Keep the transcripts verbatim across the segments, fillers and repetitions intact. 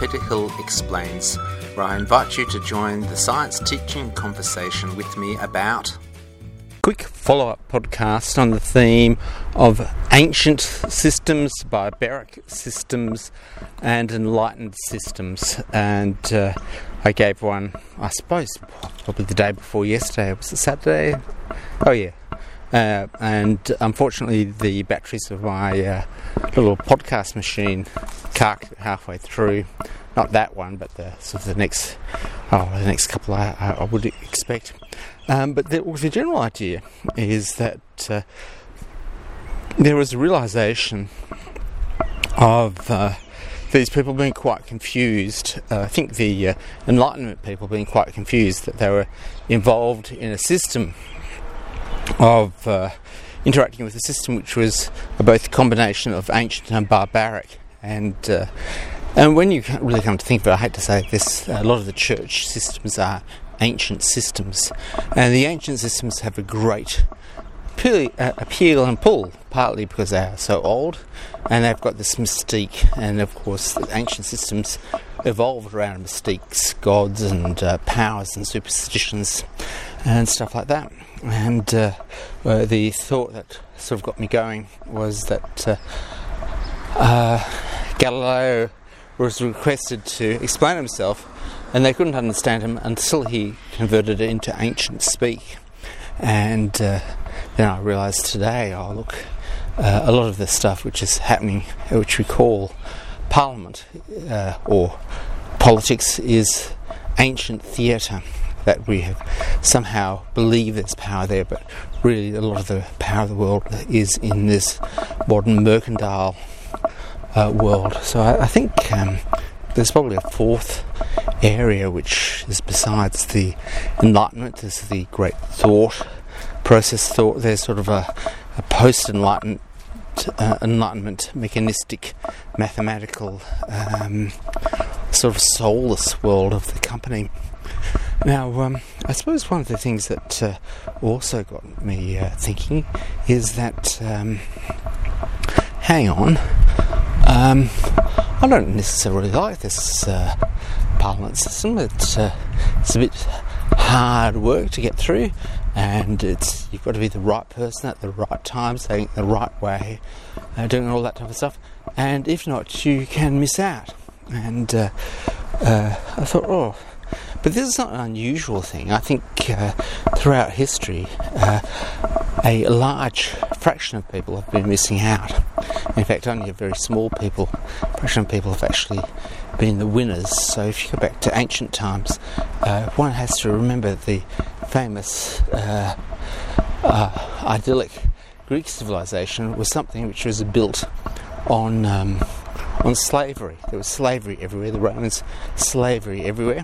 Peter Hill Explains, where I invite you to join the science teaching conversation with me about... Quick follow-up podcast on the theme of ancient systems, barbaric systems, and enlightened systems. And uh, I gave one, I suppose, probably the day before yesterday. Was it Saturday? Oh, yeah. Uh, and unfortunately, the batteries of my uh, little podcast machine carked halfway through. Not that one, but the sort of the next, oh, the next couple I, I would expect. Um, but the, the general idea is that uh, there was a realisation of uh, these people being quite confused. Uh, I think the uh, Enlightenment people being quite confused that they were involved in a system of uh, interacting with a system which was both a combination of ancient and barbaric. And uh, and when you really come to think of it, I hate to say this, a lot of the church systems are ancient systems, and the ancient systems have a great appeal, uh, appeal and pull, partly because they are so old and they've got this mystique. And of course the ancient systems evolved around mystiques, gods and uh, powers and superstitions and stuff like that. And uh, uh, the thought that sort of got me going was that uh, uh, Galileo was requested to explain himself, and they couldn't understand him until he converted it into ancient speak. And uh, then I realised today, oh look, uh, a lot of the stuff which is happening, which we call parliament uh, or politics, is ancient theatre. That we have somehow believe there's power there, but really a lot of the power of the world is in this modern mercantile uh, world. So I, I think um, there's probably a fourth area which is besides the Enlightenment. There's the great thought process thought. There's sort of a, a post-Enlightenment uh, Enlightenment mechanistic, mathematical, um, sort of soulless world of the company. Now, um, I suppose one of the things that uh, also got me uh, thinking is that, um, hang on, um, I don't necessarily like this uh, parliament system. It's, uh, it's a bit hard work to get through, and it's you've got to be the right person at the right time, saying it the right way, uh, doing all that type of stuff, and if not, you can miss out. And uh, uh, I thought, oh... But this is not an unusual thing. I think uh, throughout history, uh, a large fraction of people have been missing out. In fact, only a very small people, fraction of people have actually been the winners. So if you go back to ancient times, uh, one has to remember the famous uh, uh, idyllic Greek civilization was something which was built on um, on slavery. There was slavery everywhere. The Romans, slavery everywhere.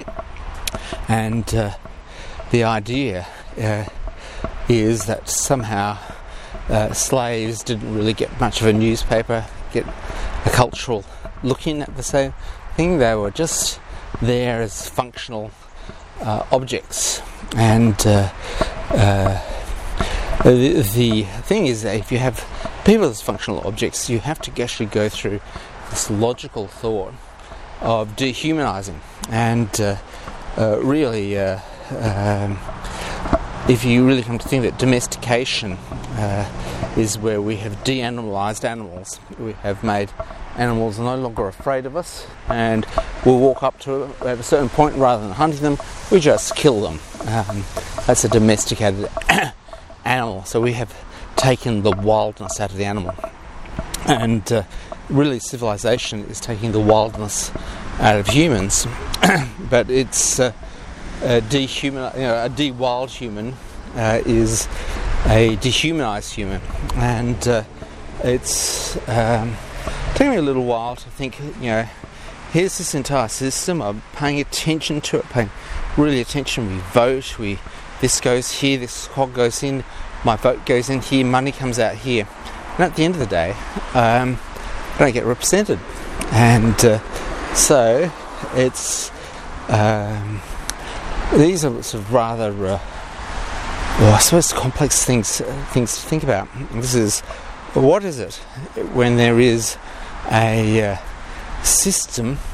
And uh, the idea uh, is that somehow uh, slaves didn't really get much of a newspaper, get a cultural look in at the same thing. They were just there as functional uh, objects. And uh, uh, the, the thing is that if you have people as functional objects, you have to actually go through this logical thought of dehumanizing. And uh, uh, really, uh, um, if you really come to think that domestication uh, is where we have de-animalized animals. We have made animals no longer afraid of us, and we'll walk up to it at a certain point, rather than hunting them, we just kill them. Um, that's a domesticated animal. So we have taken the wildness out of the animal. And uh, really civilization is taking the wildness out of humans, but it's uh, a dehuman, you know, a de-wild human uh, is a dehumanized human, and uh, it's um, taken me a little while to think. You know, here's this entire system. I'm paying attention to it, paying really attention. We vote. We this goes here. This cog goes in. My vote goes in here. Money comes out here. And at the end of the day, um, I don't get represented, and uh, so it's um, these are sort of rather, uh, well, I suppose, complex things uh, things to think about. This is what is it when there is a uh, system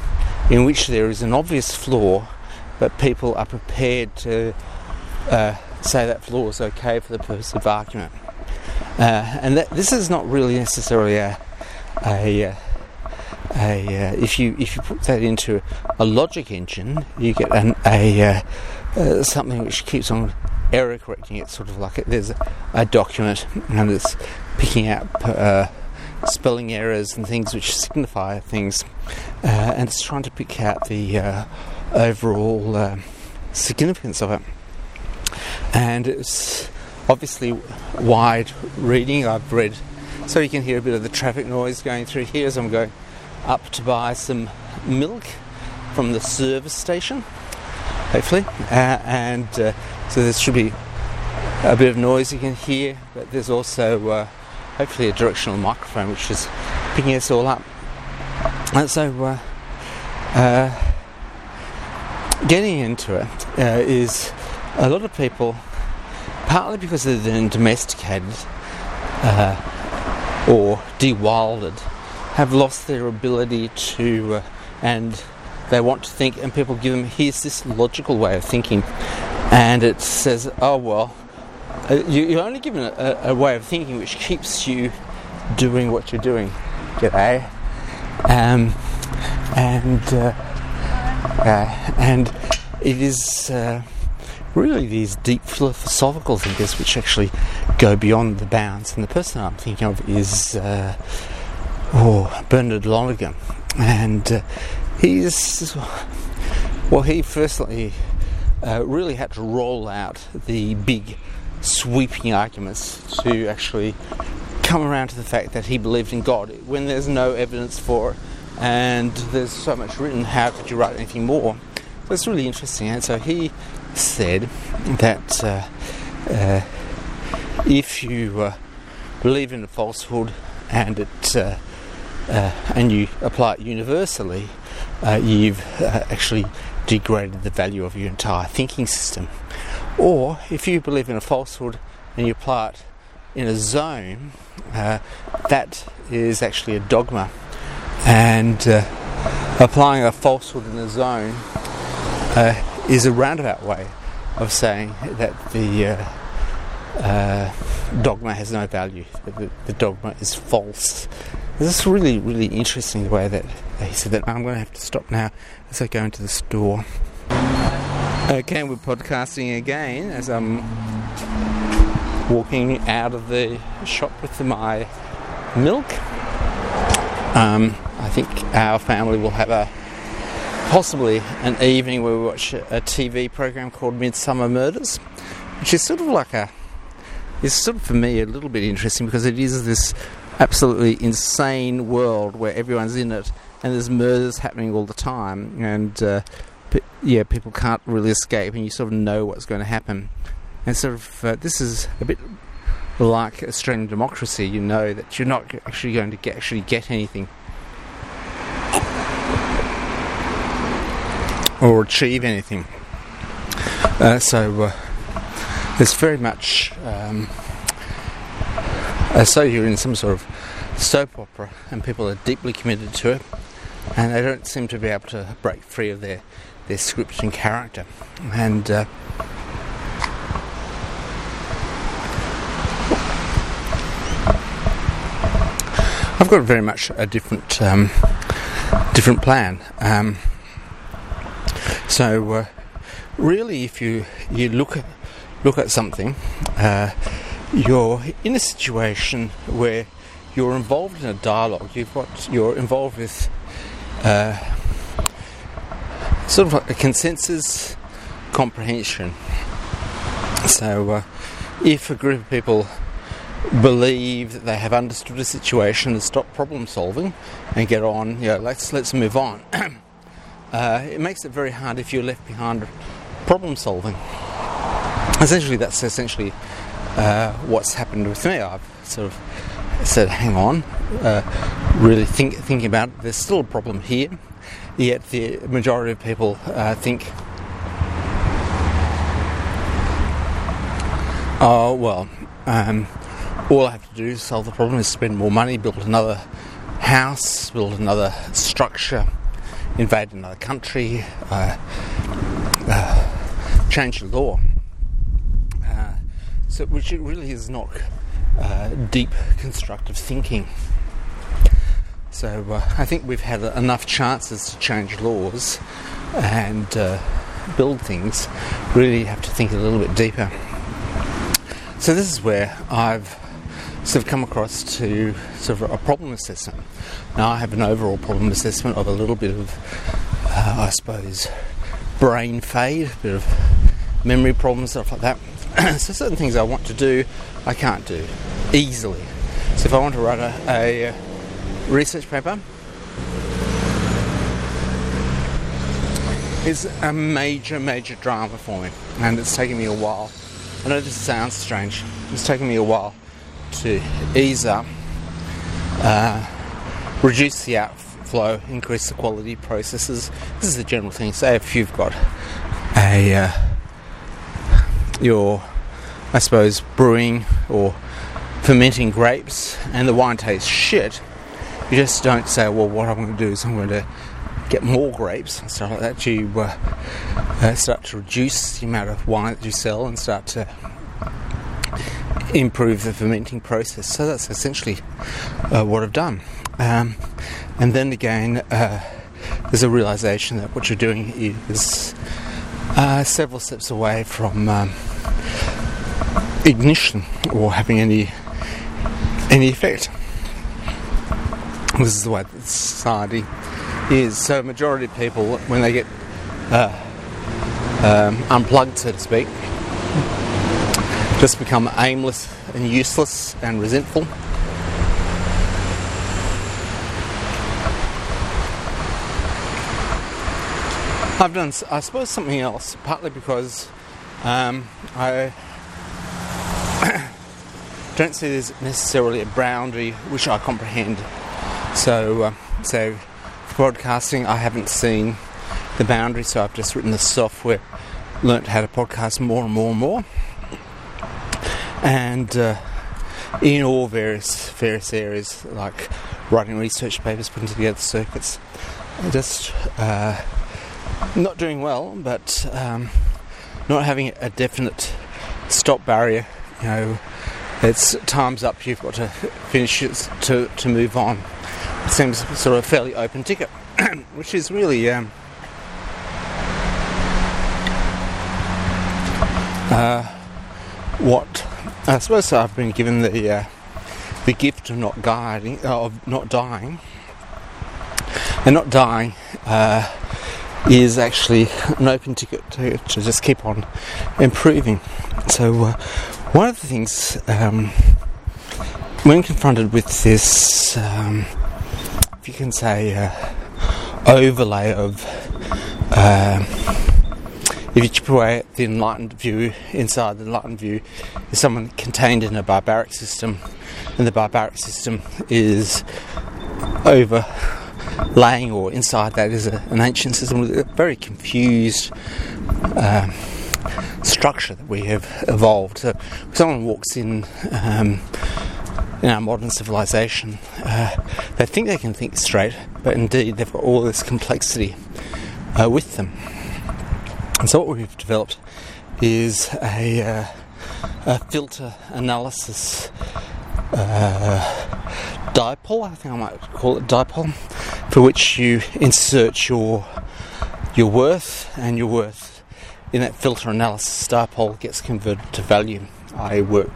in which there is an obvious flaw, but people are prepared to uh, say that flaw is okay for the purpose of argument. Uh, and that, this is not really necessarily a, a, a, a uh, if you if you put that into a logic engine, you get an, a uh, uh, something which keeps on error correcting it, sort of like it, there's a, a document and it's picking out uh, spelling errors and things which signify things, uh, and it's trying to pick out the uh, overall uh, significance of it. And it's obviously wide reading. I've read, so you can hear a bit of the traffic noise going through here as I'm going up to buy some milk from the service station, hopefully, uh, and uh, so there should be a bit of noise you can hear, but there's also uh, hopefully a directional microphone which is picking us all up. And so uh, uh, getting into it uh, is a lot of people, partly because they're then domesticated uh, or de-wilded, have lost their ability to, uh, and they want to think, and people give them, here's this logical way of thinking, and it says, oh well, uh, you, you're only given a, a way of thinking which keeps you doing what you're doing. G'day. Um, and uh, uh, and it is uh, really these deep philosophical thinkers which actually go beyond the bounds. And the person I'm thinking of is uh, oh, Bernard Lonergan, and uh, he's well, he firstly uh, really had to roll out the big sweeping arguments to actually come around to the fact that he believed in God when there's no evidence for it, and there's so much written, how could you write anything more? So it's really interesting. And so he said that uh, uh, if you uh, believe in a falsehood and it uh, uh, and you apply it universally, uh, you've uh, actually degraded the value of your entire thinking system. Or if you believe in a falsehood and you apply it in a zone, uh, that is actually a dogma. And uh, applying a falsehood in a zone uh, is a roundabout way of saying that the uh, uh, dogma has no value, that the, the dogma is false. This is really, really interesting the way that he said that. I'm going to have to stop now as I go into the store. Okay, we're podcasting again as I'm walking out of the shop with my milk. Um, I think our family will have a possibly an evening where we watch a T V program called Midsummer Murders, which is sort of like a, it's sort of for me a little bit interesting because it is this absolutely insane world where everyone's in it and there's murders happening all the time, and uh, p- yeah, people can't really escape, and you sort of know what's going to happen. And sort of uh, this is a bit like Australian democracy. You know that you're not actually going to get actually get anything or achieve anything. Uh, so uh, there's very much um, uh, so you're in some sort of soap opera, and people are deeply committed to it, and they don't seem to be able to break free of their their script and character. And uh, I've got very much a different um, different plan. Um, so uh, really, if you you look at look at something, uh, you're in a situation where you're involved in a dialogue. You've got you're involved with uh, sort of like a consensus comprehension. So uh, if a group of people believe that they have understood a situation and stop problem solving and get on, you know, let's let's move on. uh, it makes it very hard if you're left behind problem solving. Essentially, that's essentially uh, what's happened with me. I've sort of said, hang on, uh, really think thinking about it, there's still a problem here, yet the majority of people uh, think, oh well, um, all I have to do is solve the problem is spend more money, build another house, build another structure invade another country, uh, uh, change the law. Uh, so, which it really is not uh, deep constructive thinking. So uh, I think we've had enough chances to change laws and uh, build things. Really have to think a little bit deeper. So this is where I've sort of come across to sort of a problem assessment. Now I have an overall problem assessment of a little bit of, uh, I suppose, brain fade, a bit of memory problems, stuff like that. So certain things I want to do, I can't do easily. So if I want to write a, a research paper, it's a major, major drama for me, and it's taken me a while. I know this sounds strange. It's taken me a while to ease up, uh, reduce the outflow, increase the quality processes. This is the general thing. Say if you've got a uh, your, I suppose, brewing or fermenting grapes and the wine tastes shit, you just don't say, well, what I'm going to do is I'm going to get more grapes and stuff like that. You uh, uh, start to reduce the amount of wine that you sell and start to improve the fermenting process. So that's essentially uh, what I've done. Um, and then again, uh, there's a realization that what you're doing is uh, several steps away from um, ignition or having any any effect. This is the way that society is. So a majority of people, when they get uh, um, unplugged, so to speak, just become aimless and useless and resentful. I've done, I suppose, something else, partly because um, I don't see there's necessarily a boundary which I comprehend. So, uh, so for broadcasting, I haven't seen the boundary, so I've just written the software, learnt how to podcast more and more and more. And uh, in all various various areas, like writing research papers, putting together circuits, just uh, not doing well, but um, not having a definite stop barrier. You know, it's time's up. You've got to finish it to to move on. It seems sort of a fairly open ticket, which is really um, uh, what. I suppose I've been given the uh, the gift of not guiding, uh, of not dying, and not dying uh, is actually an open ticket to, to just keep on improving. So uh, one of the things, um, when confronted with this, um, if you can say, uh, overlay of uh, if you chip away at the enlightened view, inside the enlightened view is someone contained in a barbaric system, and the barbaric system is overlaying, or inside that is a, an ancient system with a very confused uh, structure that we have evolved. So if someone walks in um, in our modern civilization, uh, they think they can think straight, but indeed they've got all this complexity uh, with them. And so what we've developed is a, uh, a filter analysis uh, dipole, I think I might call it dipole, for which you insert your your worth, and your worth in that filter analysis dipole gets converted to value, that is work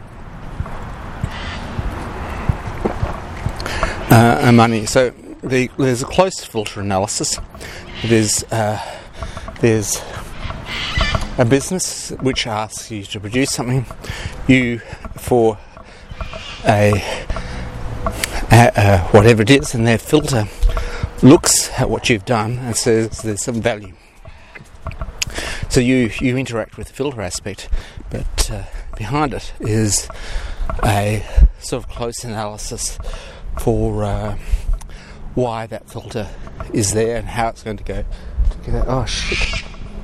uh, and money. So the, there's a close filter analysis. There's uh, there's a business which asks you to produce something. You, for a, a, a whatever it is, and their filter looks at what you've done and says there's some value. So you, you interact with the filter aspect, but uh, behind it is a sort of close analysis for uh, why that filter is there and how it's going to go. Oh shit.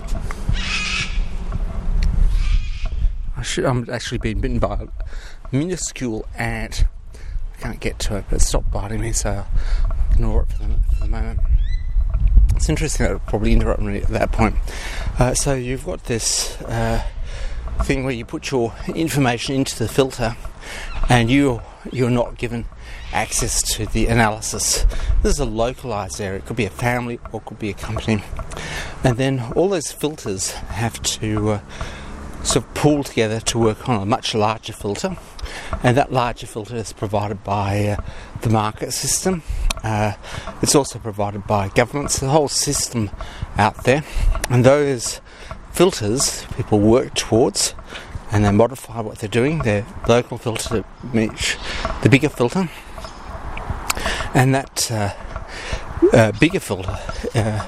I'm actually being bitten by a minuscule ant. I can't get to it, but it stopped biting me, so I'll ignore it for the, for the moment. it's interesting that it'll probably interrupt me at that point. Uh, so you've got this uh, thing where you put your information into the filter, and you you're not given access to the analysis. This is a localized area. It could be a family or it could be a company. And then all those filters have to uh, sort of pool together to work on a much larger filter. And that larger filter is provided by uh, the market system. Uh, it's also provided by governments, the whole system out there. And those filters people work towards, and they modify what they're doing. Their local filter to match the bigger filter. And that uh, uh, bigger filter uh,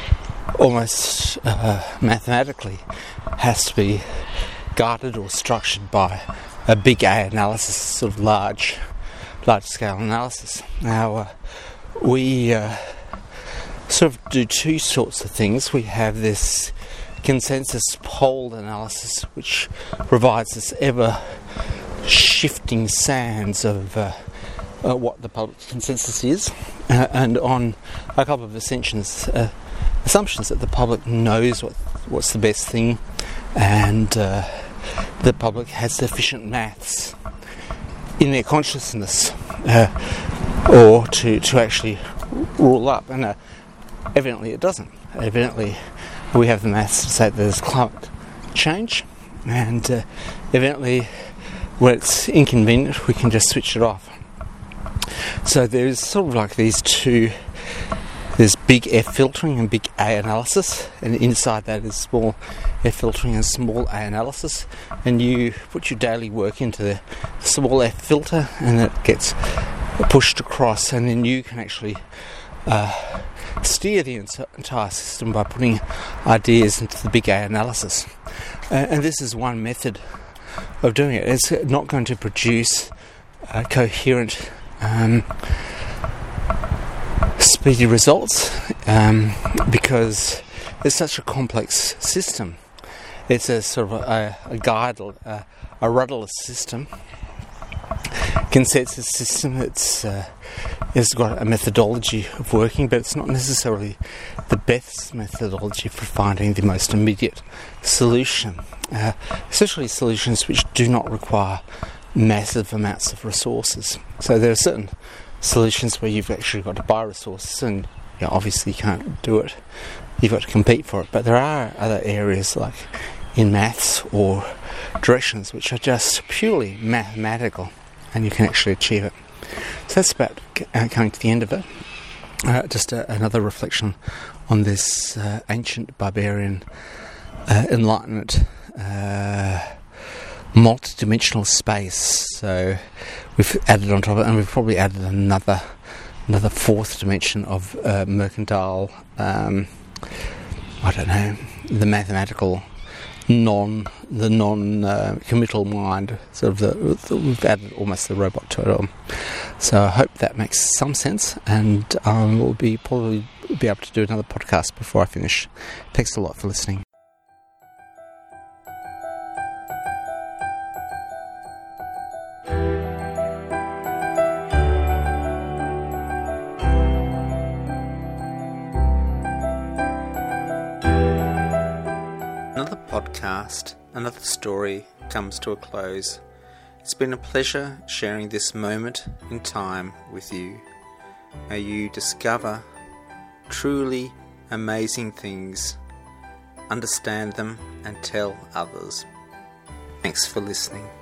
almost uh, mathematically has to be guarded or structured by a big A analysis, sort of large, large scale analysis. Now, uh, we uh, sort of do two sorts of things. We have this consensus polled analysis, which provides this ever shifting sands of uh, uh, what the public consensus is, uh, and on a couple of assumptions, uh, assumptions that the public knows what what's the best thing, and uh, the public has sufficient maths in their consciousness uh, or to, to actually rule up, and uh, evidently it doesn't. Evidently we have the maths to say that there's climate change, and uh, evidently when it's inconvenient we can just switch it off. So there's sort of like these two, there's big F filtering and big A analysis, and inside that is small F filtering and small A analysis, and you put your daily work into the small F filter and it gets pushed across, and then you can actually uh, steer the entire system by putting ideas into the big A analysis. Uh, and this is one method of doing it. It's not going to produce uh, coherent um, speedy results um, because it's such a complex system. It's a sort of a, a guide, a, a rudderless system, consensus system. It's uh, it's got a methodology of working, but it's not necessarily the best methodology for finding the most immediate solution, uh, especially solutions which do not require massive amounts of resources. So there are certain solutions where you've actually got to buy resources, and you know, obviously you can't do it. You've got to compete for it. But there are other areas like in maths or directions which are just purely mathematical, and you can actually achieve it. So that's about uh, coming to the end of it. Uh, just uh, another reflection on this uh, ancient barbarian uh, enlightenment uh, multi-dimensional space. So we've added on top of it, and we've probably added another another fourth dimension of uh, mercantile, um, I don't know, the mathematical non the non uh, committal mind, sort of the, the we've added almost the robot to it all. So I hope that makes some sense, and um, we'll be probably be able to do another podcast before I finish. Thanks a lot for listening. Another podcast, another story comes to a close. It's been a pleasure sharing this moment in time with you. May you discover truly amazing things, understand them, and tell others. Thanks for listening.